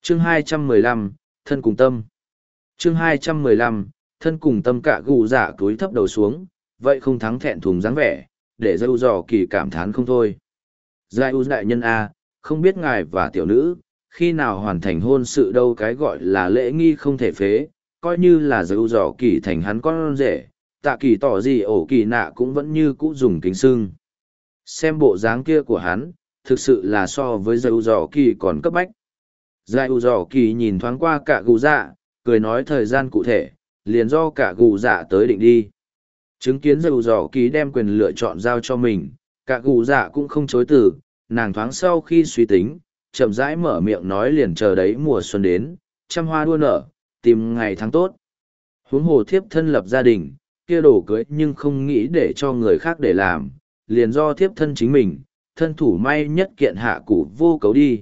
Chương 215, thân cùng tâm. Chương 215, thân cùng tâm. Cả gù dạ cúi thấp đầu xuống, vậy không thắng thẹn thùng dáng vẻ, để dâu dò kỳ cảm thán không thôi. Giai U đại nhân A, không biết ngài và tiểu nữ, khi nào hoàn thành hôn sự đâu, cái gọi là lễ nghi không thể phế, coi như là dâu dò kỳ thành hắn con rể, tạ kỳ tỏ gì ổ kỳ nạ cũng vẫn như cũ dùng kính sưng. Xem bộ dáng kia của hắn, thực sự là so với dâu dò kỳ còn cấp bách. Giai U dò kỳ nhìn thoáng qua cả gù dạ, cười nói thời gian cụ thể, liền do cả gù dạ tới định đi. Chứng kiến dâu dò kỳ đem quyền lựa chọn giao cho mình, cả gù dạ cũng không chối từ, nàng thoáng sau khi suy tính, chậm rãi mở miệng nói liền chờ đấy mùa xuân đến, trăm hoa đua nở, tìm ngày tháng tốt. Huống hồ thiếp thân lập gia đình, kia đổ cưới nhưng không nghĩ để cho người khác để làm, liền do thiếp thân chính mình, thân thủ may nhất kiện hạ củ vô cấu đi.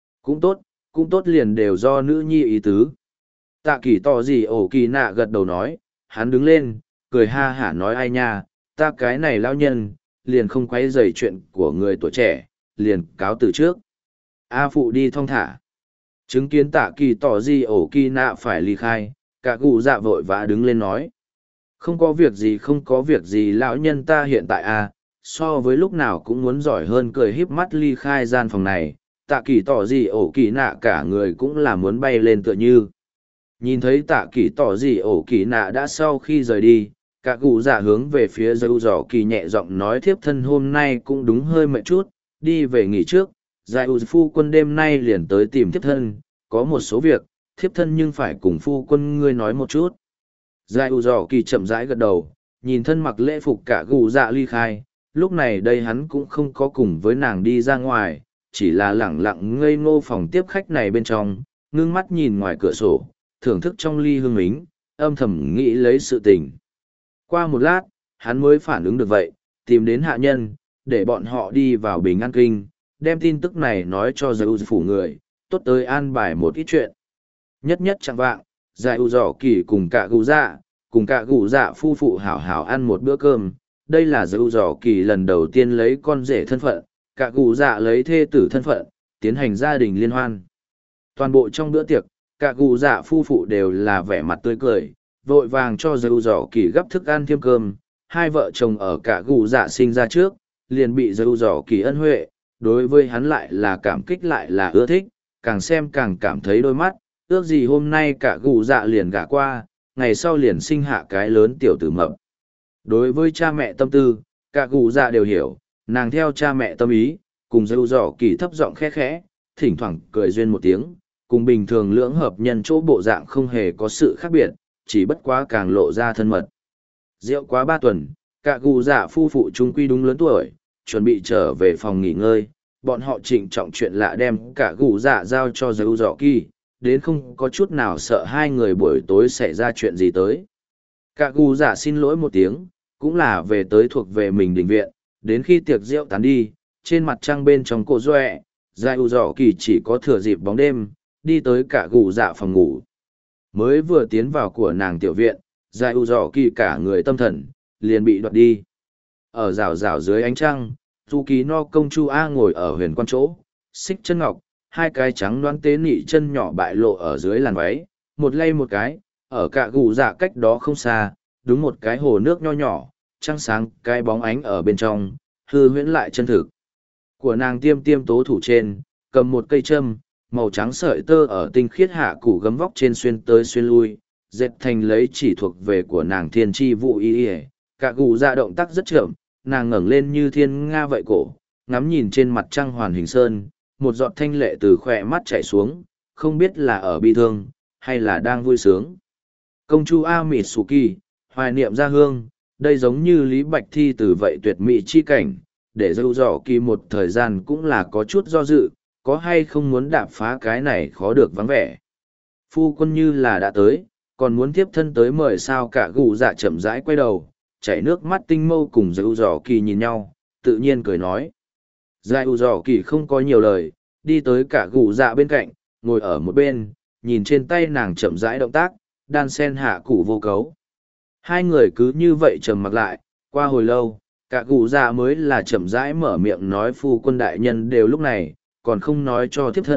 Cũng tốt liền đều do nữ nhi ý tứ. Tạ kỳ tỏ gì ổ kỳ nạ gật đầu nói, hắn đứng lên, cười ha hả nói ai nha, ta cái này lao nhân, liền không quay dày chuyện của người tuổi trẻ, liền cáo từ trước. A phụ đi thong thả. Chứng kiến tạ kỳ tỏ gì ổ kỳ nạ phải ly khai, cả cụ dạ vội vã đứng lên nói. Không có việc gì lão nhân ta hiện tại so với lúc nào cũng muốn giỏi hơn, cười híp mắt ly khai gian phòng này, tạ kỳ tỏ gì ổ kỳ nạ cả người cũng là muốn bay lên tựa như. Nhìn thấy tạ kỳ tỏ gì ổ kỳ nạ đã sau khi rời đi, cả cụ dạ hướng về phía dâu dò kỳ nhẹ giọng nói thiếp thân hôm nay cũng đúng hơi mệt chút, đi về nghỉ trước, giải ủ phu quân đêm nay liền tới tìm thiếp thân, có một số việc, thiếp thân nhưng phải cùng phu quân ngươi nói một chút. Giải ủ dò kỳ chậm rãi gật đầu, nhìn thân mặc lễ phục cả cụ dạ ly khai, lúc này đây hắn cũng không có cùng với nàng đi ra ngoài, chỉ là lẳng lặng ngây ngô phòng tiếp khách này bên trong, ngưng mắt nhìn ngoài cửa sổ, thưởng thức trong ly hương ính, âm thầm nghĩ lấy sự tình. Qua một lát, hắn mới phản ứng được vậy, tìm đến hạ nhân, để bọn họ đi vào Bình An Kinh, đem tin tức này nói cho giải ưu phủ người, tốt tới an bài một ít chuyện. Nhất chẳng vạng, giải ưu dò kỳ cùng cả gù dạ phu phụ hảo hảo ăn một bữa cơm. Đây là giải ưu dò kỳ lần đầu tiên lấy con rể thân phận, cả gù dạ lấy thê tử thân phận, tiến hành gia đình liên hoan. Toàn bộ trong bữa tiệc, cả gù dạ phu phụ đều là vẻ mặt tươi cười, vội vàng cho giải ưu dò kỳ gấp thức ăn thêm cơm. Hai vợ chồng ở cả gù dạ sinh ra trước, liền bị giải ưu dò kỳ ân huệ, đối với hắn lại là cảm kích lại là ưa thích, càng xem càng cảm thấy đôi mắt, ước gì hôm nay cả gù dạ liền gả qua, ngày sau liền sinh hạ cái lớn tiểu tử mập. Đối với cha mẹ tâm tư, cả gù dạ đều hiểu, nàng theo cha mẹ tâm ý, cùng dâu dò kỳ thấp giọng khẽ khẽ, thỉnh thoảng cười duyên một tiếng, cùng bình thường lưỡng hợp nhân chỗ bộ dạng không hề có sự khác biệt, chỉ bất quá càng lộ ra thân mật. Rượu quá 3 tuần, cả gù dạ phu phụ trung quy đúng lớn tuổi, chuẩn bị trở về phòng nghỉ ngơi, bọn họ trịnh trọng chuyện lạ đem cả gù dạ giao cho dâu dò kỳ, đến không có chút nào sợ hai người buổi tối xảy ra chuyện gì tới. Cả gù dạ xin lỗi một tiếng, cũng là về tới thuộc về mình đình viện, đến khi tiệc rượu tán đi, trên mặt trăng bên trong cổ doẹ, giải ưu dò kỳ chỉ có thừa dịp bóng đêm, đi tới cả gù dạ phòng ngủ. Mới vừa tiến vào của nàng tiểu viện, giải ưu dò kỳ cả người tâm thần, liền bị đoạt đi. Ở rào rào dưới ánh trăng, dù kỳ no công chu A ngồi ở huyền quan chỗ, xích chân ngọc, hai cái trắng đoán tế nị chân nhỏ bại lộ ở dưới làn váy, một lay một cái, ở cả gù dạ cách đó không xa, đúng một cái hồ nước nho nhỏ, trăng sáng cái bóng ánh ở bên trong, hư huyễn lại chân thực. Của nàng tiêm tiêm tố thủ trên, cầm một cây châm, màu trắng sợi tơ ở tinh khiết hạ củ gấm vóc trên xuyên tới xuyên lui, dệt thành lấy chỉ thuộc về của nàng thiên tri vụ y y. Cả gù dạ động tác rất chậm, nàng ngẩng lên như thiên nga vậy cổ, ngắm nhìn trên mặt trăng hoàn hình sơn, một giọt thanh lệ từ khỏe mắt chảy xuống, không biết là ở bi thương, hay là đang vui sướng. Công chu A Mitsuki, hoài niệm gia hương, đây giống như Lý Bạch Thi từ vậy tuyệt mỹ chi cảnh, để dâu dò kỳ một thời gian cũng là có chút do dự, có hay không muốn đạp phá cái này khó được vắng vẻ. Phu quân như là đã tới, còn muốn tiếp thân tới mời sao. Cả gù dạ chậm rãi quay đầu, chảy nước mắt tinh mâu cùng dâu dò kỳ nhìn nhau, tự nhiên cười nói. Dâu dò kỳ không có nhiều lời, đi tới cả gù dạ bên cạnh, ngồi ở một bên, nhìn trên tay nàng chậm rãi động tác, đan sen hạ củ vô cấu. Hai người cứ như vậy trầm mặc lại, qua hồi lâu, cả gù dạ mới là chậm rãi mở miệng nói phu quân đại nhân đều lúc này, còn không nói cho thiếp thân,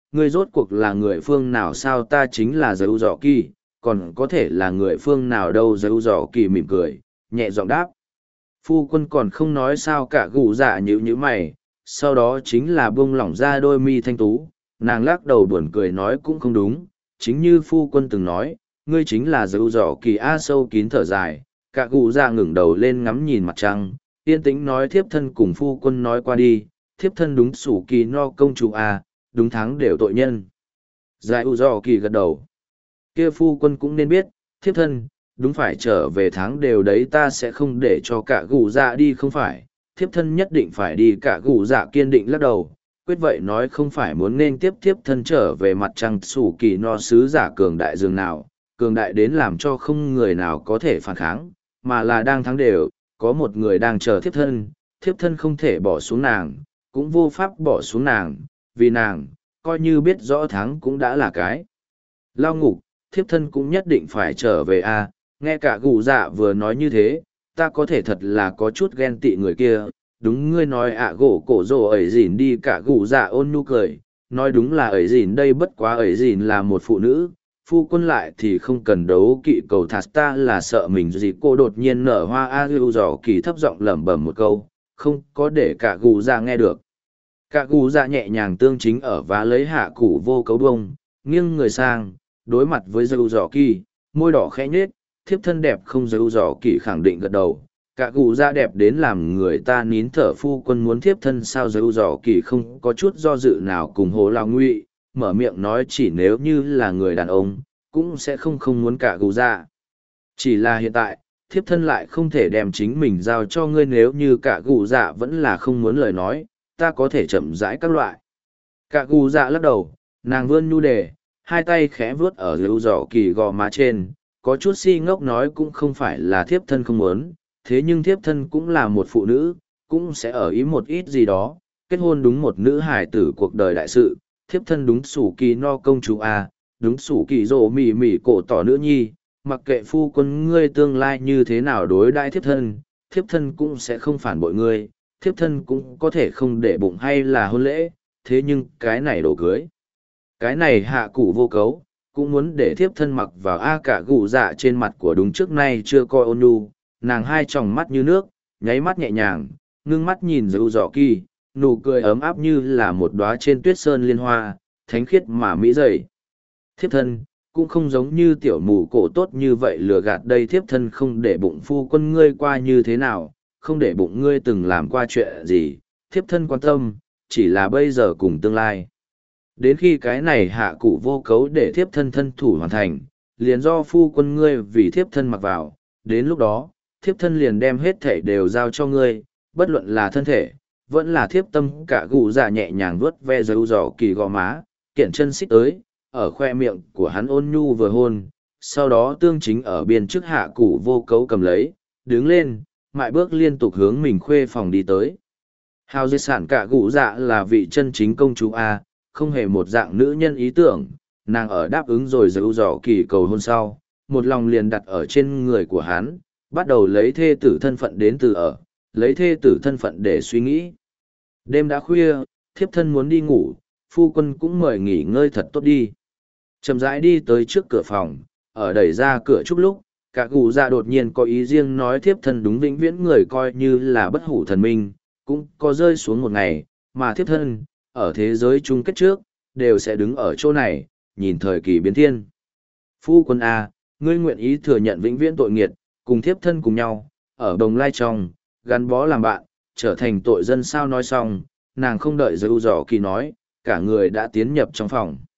ngươi rốt cuộc là người phương nào sao? Ta chính là Dấu Dọ Kỳ, còn có thể là người phương nào đâu? Dấu Dọ Kỳ mỉm cười, nhẹ giọng đáp. Phu quân còn không nói sao cả, gù dạ nhíu mày, sau đó chính là buông lỏng ra đôi mi thanh tú, nàng lắc đầu buồn cười nói cũng không đúng, chính như phu quân từng nói, ngươi chính là Dấu Dọ Kỳ. A sâu kín thở dài, cả gù dạ ngẩng đầu lên ngắm nhìn mặt trăng, yên tĩnh nói thiếp thân cùng phu quân nói qua đi, thiếp thân đúng sủ kỳ no công chủ a, đúng tháng đều tội nhân. Giải u do kỳ gật đầu. Kia phu quân cũng nên biết, thiếp thân, đúng phải trở về tháng đều đấy, ta sẽ không để cho cả gù dạ đi. Không phải, thiếp thân nhất định phải đi. Cả gù dạ kiên định lắc đầu, quyết vậy nói không phải muốn nên tiếp thiếp thân trở về mặt trăng. Sủ kỳ no sứ giả cường đại dường nào, cường đại đến làm cho không người nào có thể phản kháng, mà là đang thắng đều, có một người đang chờ thiếp thân không thể bỏ xuống nàng, cũng vô pháp bỏ xuống nàng, vì nàng, coi như biết rõ thắng cũng đã là cái lao ngục, thiếp thân cũng nhất định phải trở về a. Nghe cả gù dạ vừa nói như thế, ta có thể thật là có chút ghen tị người kia. Đúng ngươi nói ạ, gỗ cổ rồ ấy dìn đi. Cả gù dạ ôn nhu cười, nói đúng là ấy dìn đây, bất quá ấy dìn là một phụ nữ, phu quân lại thì không cần đấu kỵ cầu thạt. Ta là sợ mình gì cô đột nhiên nở hoa. A lưu dò kỳ thấp giọng lẩm bẩm một câu, không có để cả gù dạ nghe được. Cả gù dạ nhẹ nhàng tương chính ở và lấy hạ củ vô cấu bông, nghiêng người sang, đối mặt với dâu dò kỳ, môi đỏ khẽ nhết, thiếp thân đẹp không? Dâu dò kỳ khẳng định gật đầu. Cả gù dạ đẹp đến làm người ta nín thở. Phu quân muốn thiếp thân sao? Dâu dò kỳ không có chút do dự nào cùng hồ lao ngụy, mở miệng nói chỉ nếu như là người đàn ông, cũng sẽ không muốn cả gù dạ. Chỉ là hiện tại, thiếp thân lại không thể đem chính mình giao cho ngươi. Nếu như cả gù dạ vẫn là không muốn lời nói, ta có thể chậm rãi các loại. Cả gù dạ lắc đầu, nàng vươn nhu đề, hai tay khẽ vuốt ở lưu giỏ kỳ gò má trên, có chút si ngốc nói cũng không phải là thiếp thân không muốn, thế nhưng thiếp thân cũng là một phụ nữ, cũng sẽ ở ý một ít gì đó, kết hôn đúng một nữ hải tử cuộc đời đại sự, thiếp thân đúng sủ kỳ no công chúa a, đúng sủ kỳ rồ mỉ mỉ cổ tỏ nữ nhi, mặc kệ phu quân ngươi tương lai như thế nào đối đãi thiếp thân cũng sẽ không phản bội ngươi, thiếp thân cũng có thể không để bụng hay là hôn lễ, thế nhưng cái này đổ cưới, cái này hạ củ vô cấu, cũng muốn để thiếp thân mặc vào. A cả gù dạ trên mặt của đúng trước nay chưa coi ôn nhu, nàng hai tròng mắt như nước, nháy mắt nhẹ nhàng, ngưng mắt nhìn dịu dọ kỳ, nụ cười ấm áp như là một đóa trên tuyết sơn liên hoa, thánh khiết mà mỹ dày. Thiếp thân, cũng không giống như tiểu mù cổ tốt như vậy lừa gạt đây. Thiếp thân không để bụng phu quân ngươi qua như thế nào, không để bụng ngươi từng làm qua chuyện gì, thiếp thân quan tâm, chỉ là bây giờ cùng tương lai. Đến khi cái này hạ cụ vô cấu để thiếp thân thân thủ hoàn thành, liền do phu quân ngươi vì thiếp thân mặc vào, đến lúc đó, thiếp thân liền đem hết thể đều giao cho ngươi, bất luận là thân thể, vẫn là thiếp tâm. Cả gù dạ nhẹ nhàng vuốt ve dấu giỏ kỳ gò má, kiển chân xích tới, ở khoe miệng của hắn ôn nhu vừa hôn, sau đó tương chính ở biên trước hạ cụ vô cấu cầm lấy, đứng lên, mại bước liên tục hướng mình khuê phòng đi tới. Hào di sản cả gù dạ là vị chân chính công chúa A, không hề một dạng nữ nhân ý tưởng, nàng ở đáp ứng rồi dấu dò kỳ cầu hôn sau, một lòng liền đặt ở trên người của hắn, bắt đầu lấy thê tử thân phận đến từ ở, lấy thê tử thân phận để suy nghĩ. Đêm đã khuya, thiếp thân muốn đi ngủ, phu quân cũng mời nghỉ ngơi thật tốt đi. Chậm rãi đi tới trước cửa phòng, ở đẩy ra cửa chút lúc, cả gù dạ đột nhiên có ý riêng nói thiếp thân đúng vĩnh viễn người coi như là bất hủ thần minh, cũng có rơi xuống một ngày, mà thiếp thân, ở thế giới chung kết trước, đều sẽ đứng ở chỗ này, nhìn thời kỳ biến thiên. Phu quân A, ngươi nguyện ý thừa nhận vĩnh viễn tội nghiệt, cùng thiếp thân cùng nhau, ở đồng lai trong, gắn bó làm bạn, trở thành tội dân sao? Nói xong, nàng không đợi dấu dò kỳ nói, cả người đã tiến nhập trong phòng.